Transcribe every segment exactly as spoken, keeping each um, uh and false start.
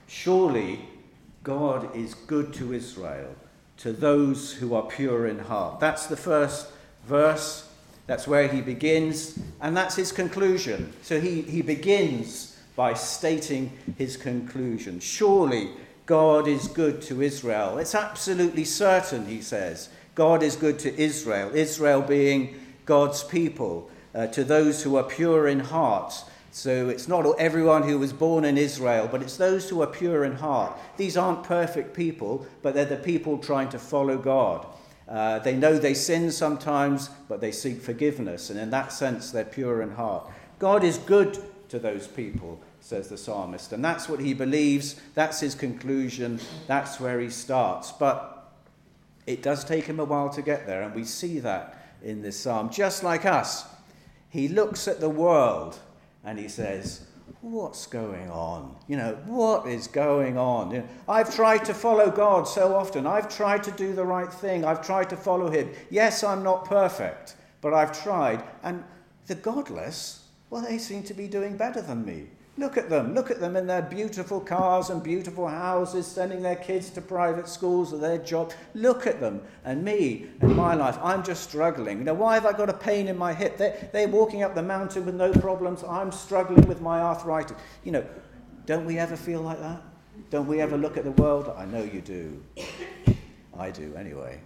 Surely God is good to Israel, to those who are pure in heart. That's the first verse. That's where he begins, and that's his conclusion. So he, he begins by stating his conclusion. Surely God is good to Israel. It's absolutely certain, he says. God is good to Israel, Israel being God's people, uh, to those who are pure in heart. So it's not everyone who was born in Israel, but it's those who are pure in heart. These aren't perfect people, but they're the people trying to follow God. Uh, they know they sin sometimes, but they seek forgiveness. And in that sense, they're pure in heart. God is good to those people, says the psalmist. And that's what he believes. That's his conclusion. That's where he starts. But it does take him a while to get there. And we see that in this psalm. Just like us, he looks at the world and he says, what's going on? You know, what is going on? You know, I've tried to follow God so often. I've tried to do the right thing. I've tried to follow him. Yes, I'm not perfect, but I've tried. And the godless, well, they seem to be doing better than me. Look at them. Look at them in their beautiful cars and beautiful houses, sending their kids to private schools or their job. Look at them. And me and my life, I'm just struggling. You know, why have I got a pain in my hip? They're, they're walking up the mountain with no problems. I'm struggling with my arthritis. You know, don't we ever feel like that? Don't we ever look at the world? I know you do. I do anyway.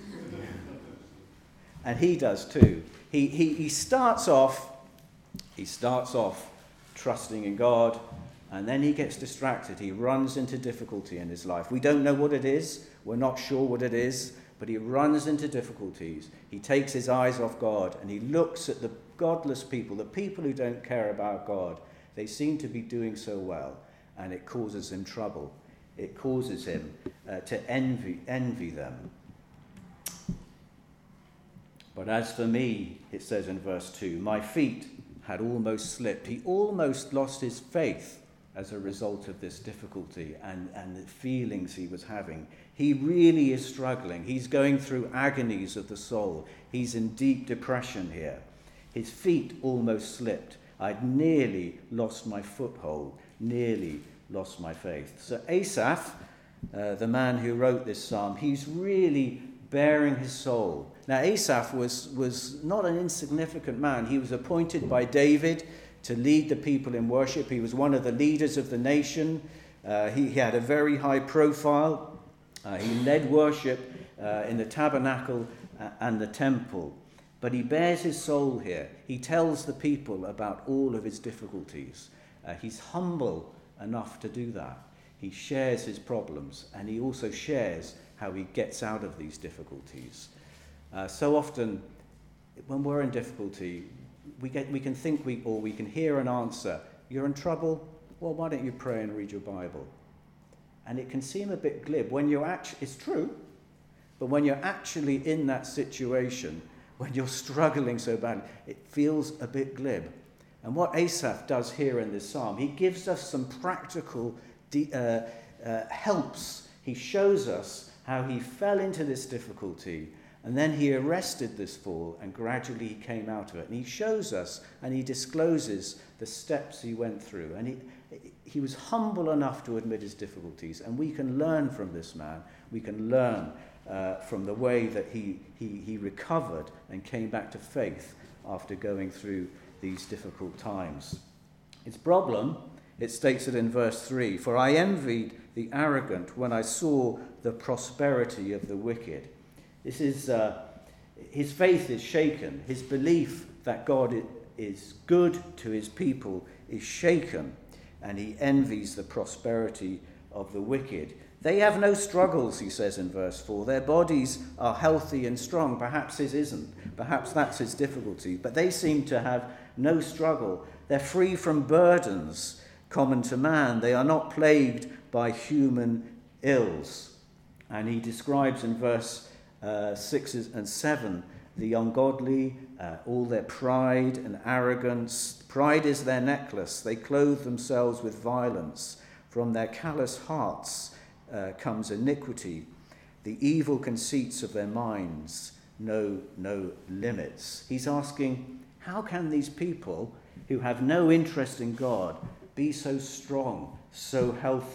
And he does too. He, he, he starts off, he starts off trusting in God, and then he gets distracted. He runs into difficulty in his life. We don't know what it is. We're not sure what it is, but he runs into difficulties. He takes his eyes off God, and he looks at the godless people, the people who don't care about God. They seem to be doing so well, and it causes him trouble. It causes him uh, to envy, envy them. But as for me, it says in verse two, my feet had almost slipped. He almost lost his faith as a result of this difficulty and, and the feelings he was having. He really is struggling. He's going through agonies of the soul. He's in deep depression here. His feet almost slipped. I'd nearly lost my foothold, nearly lost my faith. So Asaph, uh, the man who wrote this psalm, he's really bearing his soul. Now, Asaph was, was not an insignificant man. He was appointed by David to lead the people in worship. He was one of the leaders of the nation. Uh, he, he had a very high profile. Uh, he led worship uh, in the tabernacle and the temple. But he bears his soul here. He tells the people about all of his difficulties. Uh, he's humble enough to do that. He shares his problems, and he also shares how he gets out of these difficulties. Uh, so often, when we're in difficulty, we get we can think we or we can hear an answer. You're in trouble? Well, why don't you pray and read your Bible? And it can seem a bit glib when you're actually. It's true, but when you're actually in that situation, when you're struggling so badly, it feels a bit glib. And what Asaph does here in this psalm, he gives us some practical de- uh, uh, helps. He shows us how he fell into this difficulty, and then he arrested this fall, and gradually he came out of it. And he shows us, and he discloses the steps he went through. And he, he was humble enough to admit his difficulties, and we can learn from this man. We can learn uh, from the way that he, he, he recovered and came back to faith after going through these difficult times. His problem, it states it in verse three, for I envied the arrogant when I saw the prosperity of the wicked. This is, uh, his faith is shaken. His belief that God is good to his people is shaken, and he envies the prosperity of the wicked. They have no struggles, he says in verse four. Their bodies are healthy and strong. Perhaps his isn't. Perhaps that's his difficulty. But they seem to have no struggle. They're free from burdens common to man. They are not plagued by human ills. And he describes in verse uh, six and seven the ungodly, uh, all their pride and arrogance. Pride is their necklace. They clothe themselves with violence. From their callous hearts uh, comes iniquity. The evil conceits of their minds know no limits. He's asking, how can these people who have no interest in God be so strong, so healthy,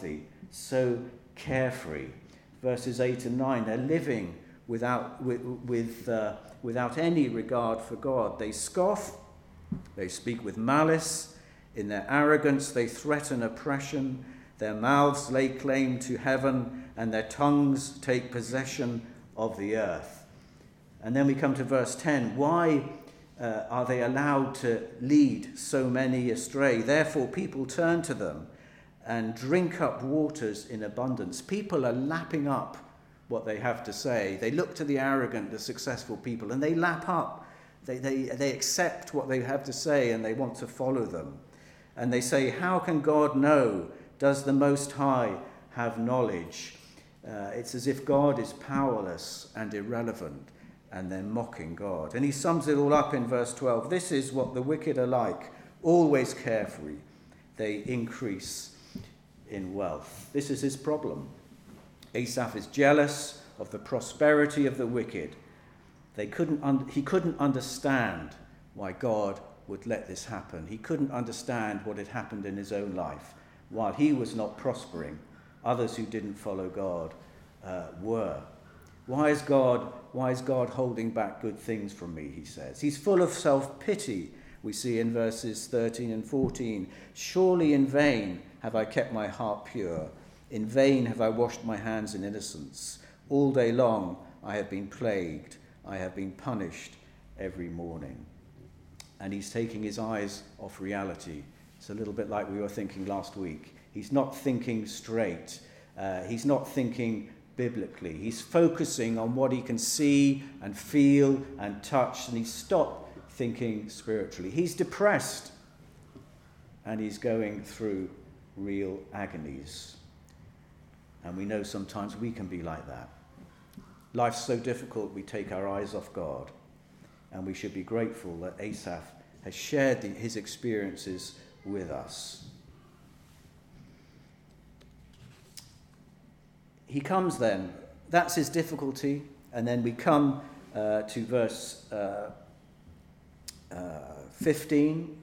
so carefree. Verses eight and nine, they're living without, with, with, uh, without any regard for God. They scoff, they speak with malice. In their arrogance, they threaten oppression. Their mouths lay claim to heaven, and their tongues take possession of the earth. And then we come to verse ten. Why uh, are they allowed to lead so many astray? Therefore, people turn to them and drink up waters in abundance. People are lapping up what they have to say. They look to the arrogant, the successful people, and they lap up. They, they, they accept what they have to say, and they want to follow them. And they say, how can God know? Does the Most High have knowledge? Uh, it's as if God is powerless and irrelevant, and they're mocking God. And he sums it all up in verse twelve. This is what the wicked are like, always carefree. They increase in wealth. This is his problem. Asaph is jealous of the prosperity of the wicked. They couldn't un- he couldn't understand why God would let this happen. He couldn't understand what had happened in his own life. While he was not prospering, others who didn't follow God uh, were. Why is God, why is God holding back good things from me, he says. He's full of self-pity, we see in verses thirteen and fourteen. Surely in vain have I kept my heart pure. In vain have I washed my hands in innocence. All day long I have been plagued. I have been punished every morning. And he's taking his eyes off reality. It's a little bit like we were thinking last week. He's not thinking straight. Uh, he's not thinking biblically. He's focusing on what he can see and feel and touch, and he's stopped thinking spiritually. He's depressed, and he's going through real agonies. And we know sometimes we can be like that. Life's so difficult, we take our eyes off God. And we should be grateful that Asaph has shared the, his experiences with us. He comes then, that's his difficulty, and then we come uh, to verse uh, uh, fifteen,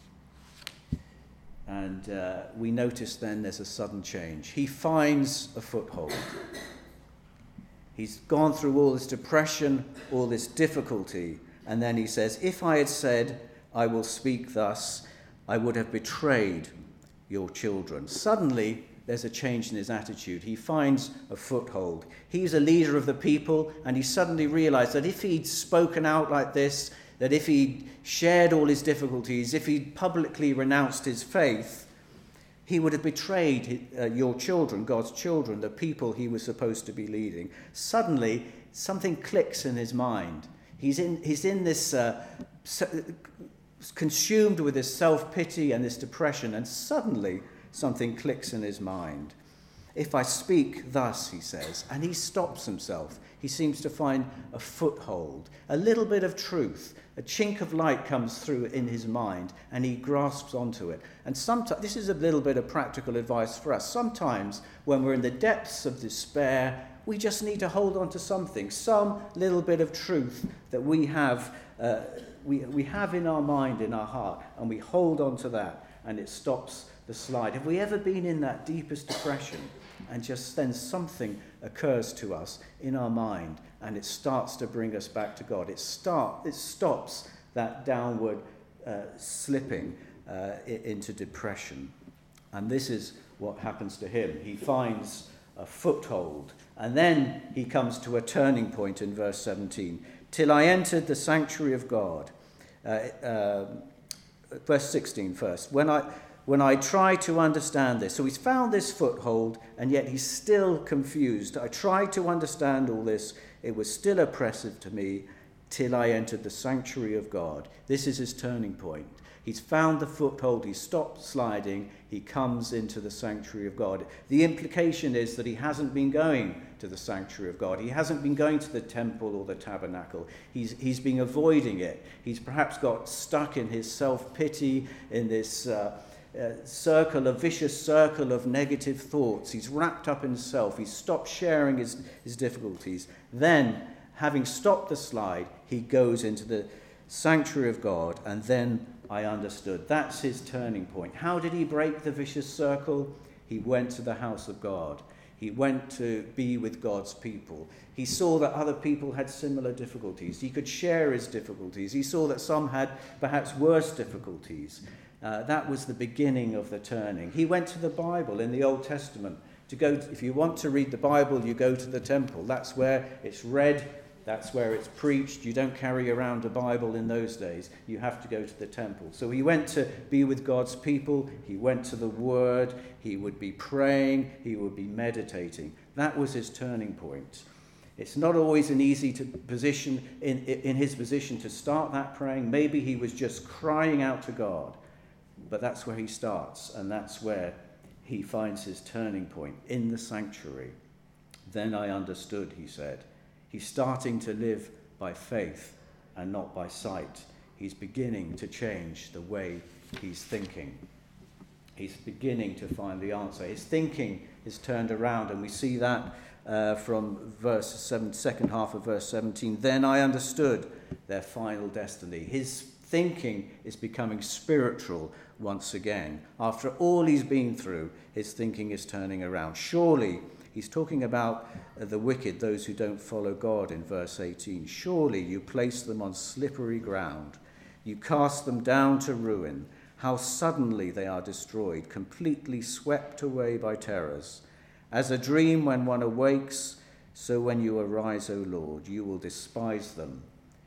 and uh, we notice then there's a sudden change. He finds a foothold. He's gone through all this depression, all this difficulty, and then he says, if I had said, I will speak thus, I would have betrayed your children. Suddenly, there's a change in his attitude. He finds a foothold. He's a leader of the people, and he suddenly realized that if he'd spoken out like this, that if he'd shared all his difficulties, if he'd publicly renounced his faith, he would have betrayed uh, your children, God's children, the people he was supposed to be leading. Suddenly, something clicks in his mind. He's in, he's in this, uh, consumed with this self-pity and this depression, and suddenly something clicks in his mind. If I speak thus, he says, and he stops himself. He seems to find a foothold, a little bit of truth. A chink of light comes through in his mind, and he grasps onto it. And sometimes, this is a little bit of practical advice for us. Sometimes, when we're in the depths of despair, we just need to hold on to something, some little bit of truth that we have, uh, we, we have in our mind, in our heart, and we hold on to that, and it stops the slide. Have we ever been in that deepest depression, and just then something occurs to us in our mind, and it starts to bring us back to God? It start, it stops that downward uh, slipping uh, into depression. And this is what happens to him. He finds a foothold, and then he comes to a turning point in verse seventeen. Till I entered the sanctuary of God. Uh, uh, verse sixteen first. When I when I try to understand this. So he's found this foothold, and yet he's still confused. I tried to understand all this. It was still oppressive to me till I entered the sanctuary of God. This is his turning point. He's found the foothold. He stopped sliding. He comes into the sanctuary of God. The implication is that he hasn't been going to the sanctuary of God. He hasn't been going to the temple or the tabernacle. He's, he's been avoiding it. He's perhaps got stuck in his self-pity, in this uh, uh, circle, a vicious circle of negative thoughts. He's wrapped up in himself. He's stopped sharing his, his difficulties. Then, having stopped the slide, he goes into the sanctuary of God, and then I understood. That's his turning point. How did he break the vicious circle? He He went to the house of God. He went to be with God's people. He saw that other people had similar difficulties. He could share his difficulties. He saw that some had perhaps worse difficulties. Uh, that was the beginning of the turning. He went to the Bible in the Old Testament. To go, to, if you want to read the Bible, you go to the temple. That's where it's read. That's where it's preached. You don't carry around a Bible in those days. You have to go to the temple. So he went to be with God's people. He went to the Word. He would be praying. He would be meditating. That was his turning point. It's not always an easy to position in, in his position to start that praying. Maybe he was just crying out to God. But that's where he starts, and that's where he finds his turning point, in the sanctuary. Then I understood, he said. He's starting to live by faith and not by sight. He's beginning to change the way he's thinking. He's beginning to find the answer. His thinking is turned around, and we see that uh, from verse seven, second half of verse seventeen. Then I understood their final destiny. His thinking is becoming spiritual once again. After all he's been through, his thinking is turning around. Surely, he's talking about the wicked, those who don't follow God in verse eighteen. Surely you place them on slippery ground. You cast them down to ruin. How suddenly they are destroyed, completely swept away by terrors. As a dream when one awakes, so when you arise, O Lord, you will despise them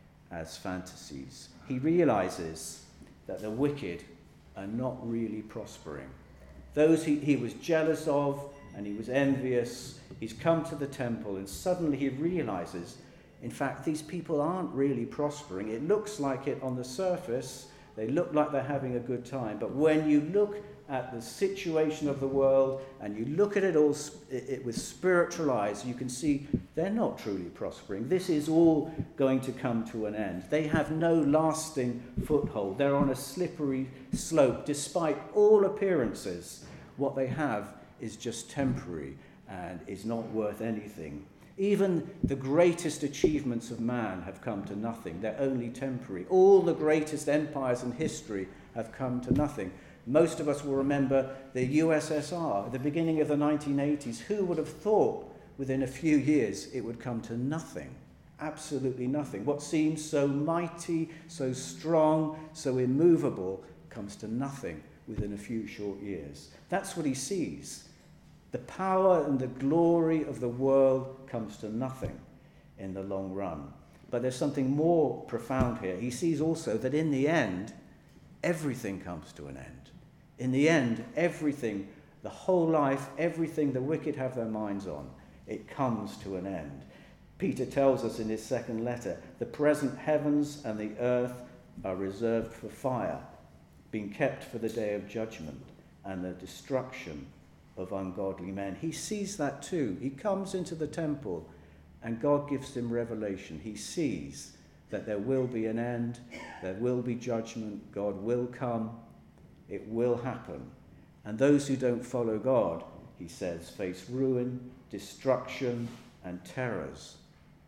as fantasies. He realizes that the wicked are not really prospering. Those he, he was jealous of and he was envious, he's come to the temple and suddenly he realizes, in fact, these people aren't really prospering. It looks like it on the surface. They look like they're having a good time. But when you look at the situation of the world and you look at it all it, it with spiritual eyes, you can see they're not truly prospering. This is all going to come to an end. They have no lasting foothold. They're on a slippery slope. Despite all appearances, what they have is just temporary and is not worth anything. Even the greatest achievements of man have come to nothing. They're only temporary. All the greatest empires in history have come to nothing. Most of us will remember the U S S R at the beginning of the nineteen eighties. Who would have thought within a few years it would come to nothing? Absolutely nothing. What seems so mighty, so strong, so immovable comes to nothing within a few short years. That's what he sees. The power and the glory of the world comes to nothing in the long run. But there's something more profound here. He sees also that in the end, everything comes to an end. In the end, everything, the whole life, everything the wicked have their minds on, it comes to an end. Peter tells us in his second letter, the present heavens and the earth are reserved for fire, being kept for the day of judgment and the destruction of ungodly men. He sees that too. He comes into the temple and God gives him revelation. He sees that there will be an end, there will be judgment, God will come, it will happen. And those who don't follow God, he says, face ruin, destruction, and terrors.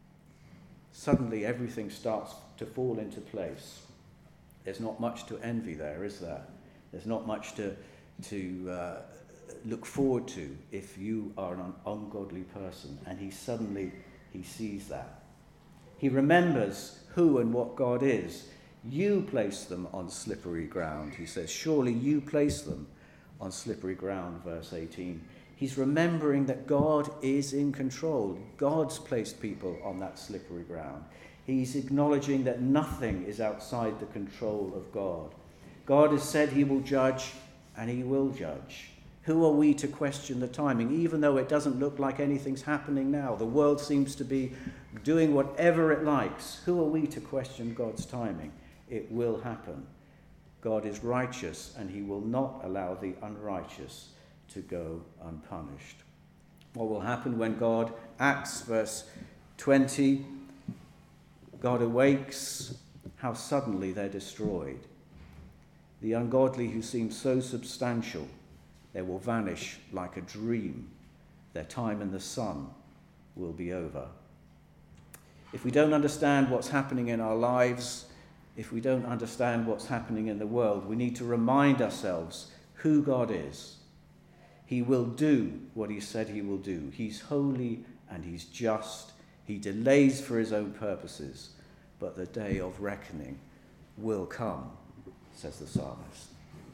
Suddenly everything starts to fall into place. There's not much to envy there, is there? There's not much to, to uh, look forward to if you are an ungodly person. And he suddenly, he sees that. He remembers who and what God is. You place them on slippery ground, he says. Surely you place them on slippery ground, verse eighteen. He's remembering that God is in control. God's placed people on that slippery ground. He's acknowledging that nothing is outside the control of God. God has said he will judge, and he will judge. Who are we to question the timing, even though it doesn't look like anything's happening now? The world seems to be doing whatever it likes. Who are we to question God's timing? It will happen. God is righteous, and he will not allow the unrighteous to go unpunished. What will happen when God acts? Verse twenty, God awakes, how suddenly they're destroyed. The ungodly who seem so substantial, they will vanish like a dream. Their time in the sun will be over. If we don't understand what's happening in our lives, if we don't understand what's happening in the world, we need to remind ourselves who God is. He will do what he said he will do. He's holy and he's just. He delays for his own purposes, but the day of reckoning will come, says the psalmist.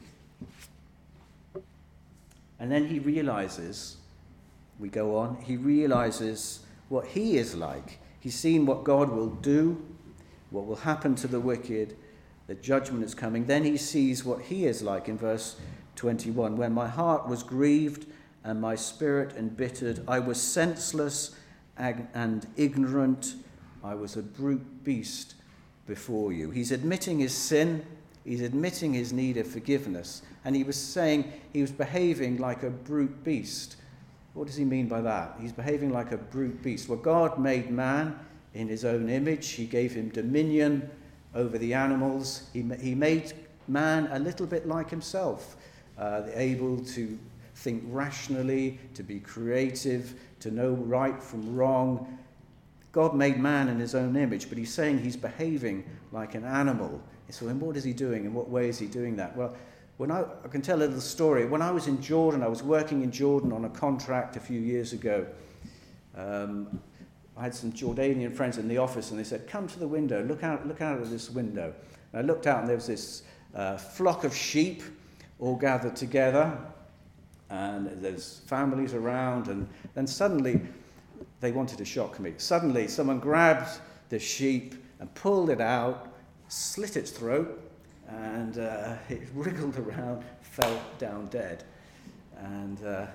And then he realizes, we go on, he realizes what he is like. He's seen what God will do, what will happen to the wicked, the judgment is coming. Then he sees what he is like in verse twenty-one. When my heart was grieved and my spirit embittered, I was senseless and ignorant. I was a brute beast before you. He's admitting his sin. He's admitting his need of forgiveness. And he was saying he was behaving like a brute beast. What does he mean by that? He's behaving like a brute beast. Well, God made man in his own image. He gave him dominion over the animals. He, he made man a little bit like himself, uh, able to think rationally, to be creative, to know right from wrong. God made man in his own image, but he's saying he's behaving like an animal. So then what is he doing? In what way is he doing that? Well, when I, I can tell a little story. When I was in Jordan, I was working in Jordan on a contract a few years ago. Um, I had some Jordanian friends in the office, and they said, come to the window, look out, look out of this window. And I looked out, and there was this uh, flock of sheep all gathered together, and there's families around, and then suddenly they wanted to shock me. Suddenly someone grabbed the sheep and pulled it out, slit its throat, and uh, it wriggled around, fell down dead. And uh,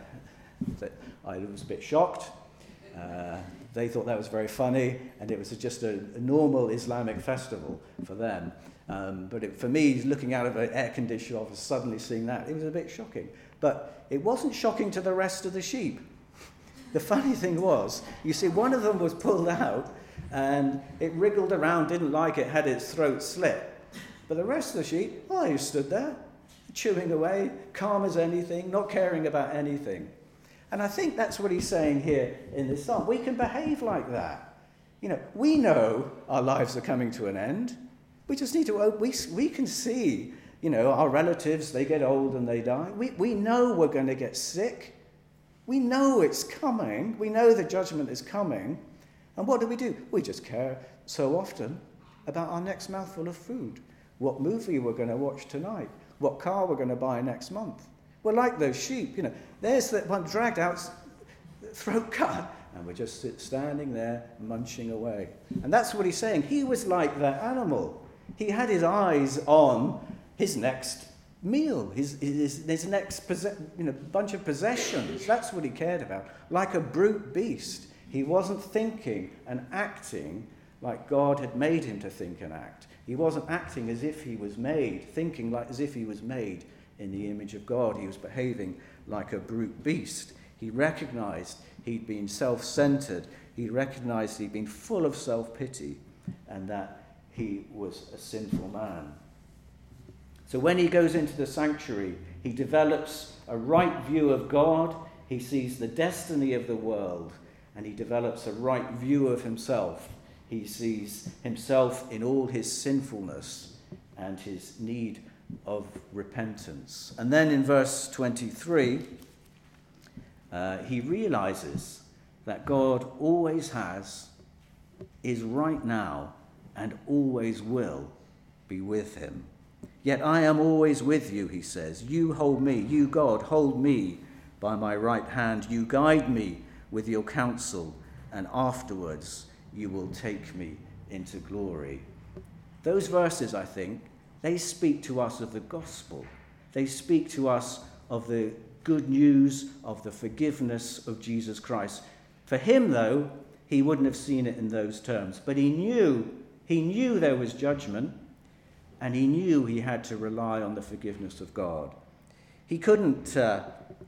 I was a bit shocked. Uh, they thought that was very funny, and it was just a, a normal Islamic festival for them. Um, but it, for me, looking out of an air-conditioned office, suddenly seeing that, it was a bit shocking. But it wasn't shocking to the rest of the sheep. The funny thing was, you see, one of them was pulled out, and it wriggled around, didn't like it, had its throat slit. But the rest of the sheep, oh, you stood there, chewing away, calm as anything, not caring about anything. And I think that's what he's saying here in this psalm. We can behave like that. You know, we know our lives are coming to an end. We just need to, we, we can see, you know, our relatives, they get old and they die. We, we know we're going to get sick. We know it's coming. We know the judgment is coming. And what do we do? We just care so often about our next mouthful of food, what movie we're going to watch tonight, what car we're going to buy next month. We're like those sheep, you know. There's that one dragged out, throat cut, and we're just sit, standing there munching away. And that's what he's saying. He was like that animal. He had his eyes on his next meal, his, his, his next you know, bunch of possessions. That's what he cared about. Like a brute beast. He wasn't thinking and acting like God had made him to think and act. He wasn't acting as if he was made, thinking like as if he was made in the image of God. He was behaving like a brute beast. He recognized he'd been self-centered. He recognized he'd been full of self-pity and that he was a sinful man. So when he goes into the sanctuary, he develops a right view of God. He sees the destiny of the world, and he develops a right view of himself. He sees himself in all his sinfulness and his need of repentance. And then in verse twenty-three, uh, he realizes that God always has, is right now, and always will be with him. Yet I am always with you, he says. You hold me, you God, hold me by my right hand. You guide me with your counsel, and afterwards you will take me into glory. Those verses, I think, they speak to us of the gospel. They speak to us of the good news of the forgiveness of Jesus Christ. For him, though, he wouldn't have seen it in those terms. But he knew, he knew there was judgment, and he knew he had to rely on the forgiveness of God. He couldn't, uh,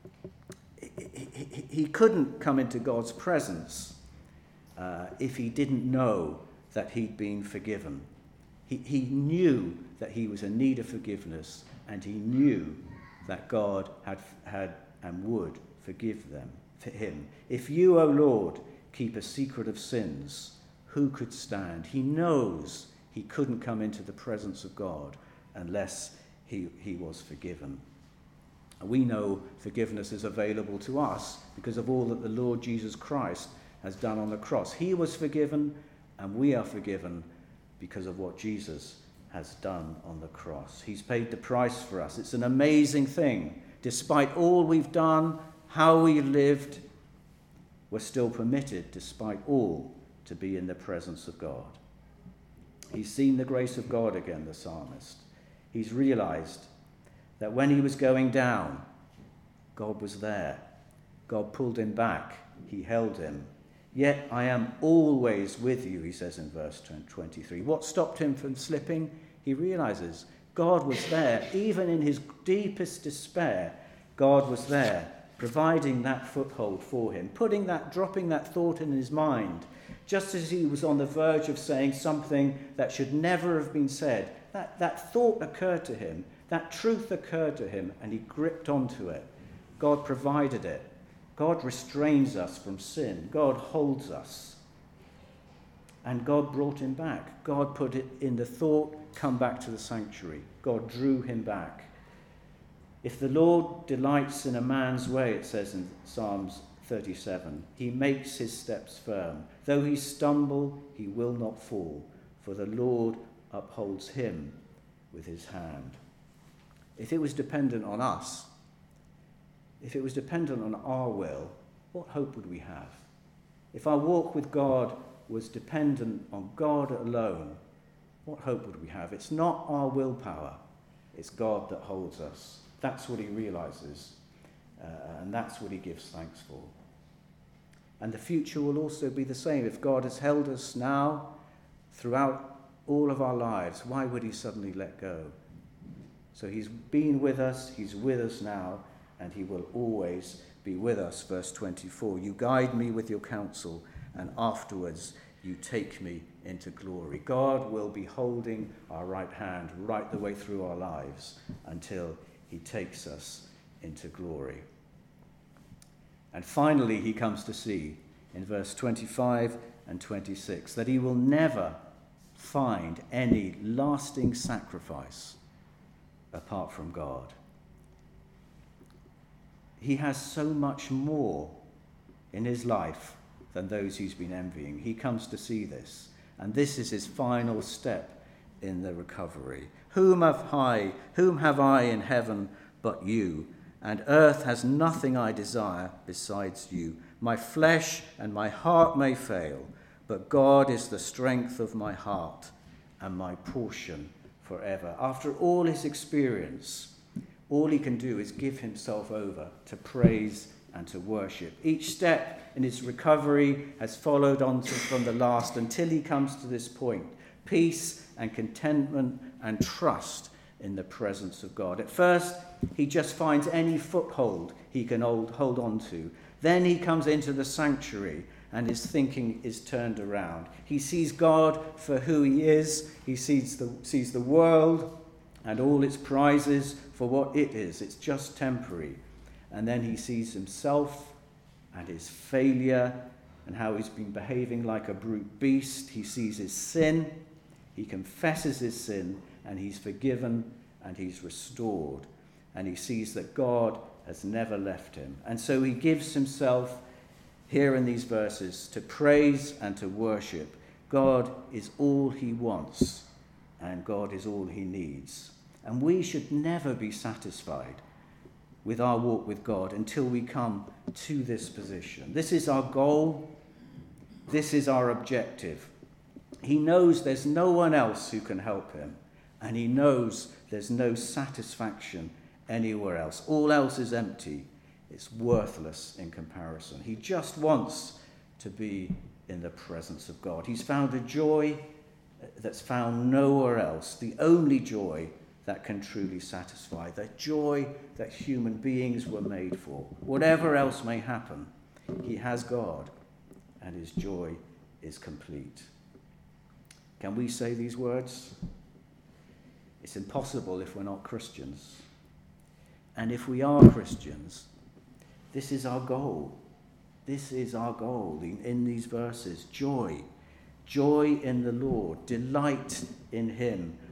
he, he, he couldn't come into God's presence uh, if he didn't know that he'd been forgiven. He, he knew that he was in need of forgiveness, and he knew that God had, had and would forgive them, for him. If you, O Lord, keep a secret of sins, who could stand? He knows he couldn't come into the presence of God unless he, he was forgiven. We know forgiveness is available to us because of all that the Lord Jesus Christ has done on the cross. He was forgiven, and we are forgiven because of what Jesus has done on the cross. He's paid the price for us. It's an amazing thing. Despite all we've done, how we lived, we're still permitted, despite all, to be in the presence of God. He's seen the grace of God again, the psalmist. He's realized that when he was going down, God was there. God pulled him back. He held him. Yet I am always with you, he says in verse twenty-three. What stopped him from slipping? He realizes God was there. Even in his deepest despair, God was there, providing that foothold for him, putting that, dropping that thought in his mind. Just as he was on the verge of saying something that should never have been said, that, that thought occurred to him, that truth occurred to him, and he gripped onto it. God provided it. God restrains us from sin. God holds us. And God brought him back. God put it in the thought, come back to the sanctuary. God drew him back. If the Lord delights in a man's way, it says in Psalms thirty-seven, he makes his steps firm. Though he stumble, he will not fall, for the Lord upholds him with his hand. If it was dependent on us, if it was dependent on our will, what hope would we have? If our walk with God was dependent on God alone, what hope would we have? It's not our willpower, it's God that holds us. That's what he realizes, uh, and that's what he gives thanks for. And the future will also be the same. If God has held us now throughout all of our lives, why would he suddenly let go? So he's been with us, he's with us now, and he will always be with us. Verse twenty-four, you guide me with your counsel, and afterwards you take me into glory. God will be holding our right hand right the way through our lives until he takes us into glory. And finally, he comes to see in verse twenty-five and twenty-six that he will never find any lasting sacrifice apart from God. He has so much more in his life than those he's been envying. He comes to see this, and this is his final step in the recovery. Whom have I, whom have I in heaven but you? And earth has nothing I desire besides you. My flesh and my heart may fail, but God is the strength of my heart and my portion forever. After all his experience, all he can do is give himself over to praise and to worship. Each step in his recovery has followed on to, from the last until he comes to this point. Peace and contentment and trust in the presence of God. At first, he just finds any foothold he can hold, hold on to. Then he comes into the sanctuary and his thinking is turned around. He sees God for who he is. He sees the, sees the world and all its prizes for what it is. It's just temporary. And then he sees himself and his failure and how he's been behaving like a brute beast. He sees his sin. He confesses his sin, and he's forgiven and he's restored. And he sees that God has never left him. And so he gives himself here in these verses to praise and to worship. God is all he wants, and God is all he needs. And we should never be satisfied with our walk with God until we come to this position. This is our goal. This is our objective. He knows there's no one else who can help him, and he knows there's no satisfaction anywhere else. All else is empty. It's worthless in comparison. He just wants to be in the presence of God. He's found a joy that's found nowhere else, the only joy that can truly satisfy, the joy that human beings were made for. Whatever else may happen, he has God, and his joy is complete. Can we say these words? It's impossible if we're not Christians. And if we are Christians, this is our goal. This is our goal in, in these verses. Joy. Joy in the Lord. Delight in him.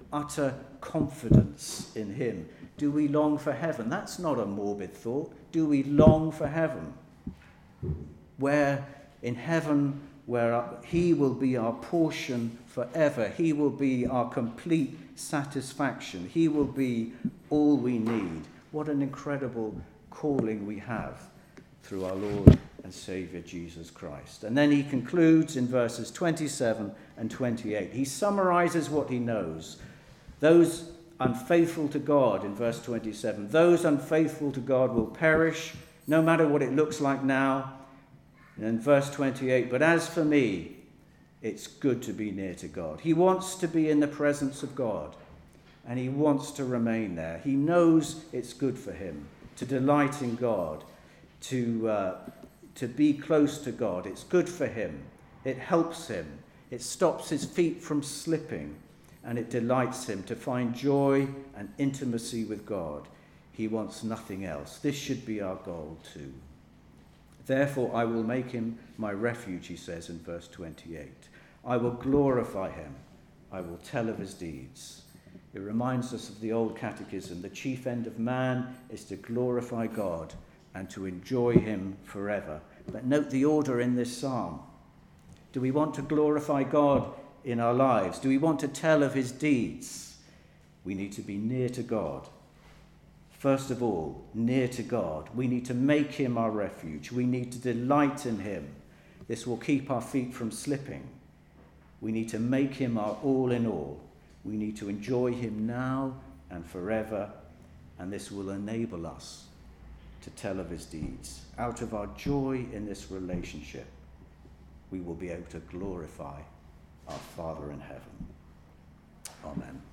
utter confidence in him. Do we long for heaven? That's not a morbid thought. Do we long for heaven? Where in heaven, where he will be our portion forever. He will be our complete satisfaction. He will be all we need. What an incredible calling we have through our Lord and Saviour Jesus Christ. And then he concludes in verses twenty-seven and twenty-eight. He summarizes what he knows. Those unfaithful to God, in verse twenty-seven, those unfaithful to God will perish, no matter what it looks like now. And in verse twenty-eight, but as for me, it's good to be near to God. He wants to be in the presence of God, and he wants to remain there. He knows it's good for him to delight in God, to, uh, to be close to God. It's good for him. It helps him. It stops his feet from slipping, and it delights him to find joy and intimacy with God. He wants nothing else. This should be our goal too. Therefore, I will make him my refuge, he says in verse twenty-eight. I will glorify him. I will tell of his deeds. It reminds us of the old catechism. The chief end of man is to glorify God and to enjoy him forever. But note the order in this psalm. Do we want to glorify God in our lives? Do we want to tell of his deeds? We need to be near to God. First of all, near to God. We need to make him our refuge. We need to delight in him. This will keep our feet from slipping. We need to make him our all in all. We need to enjoy him now and forever, and this will enable us to tell of his deeds. Out of our joy in this relationship, we will be able to glorify our Father in heaven. Amen.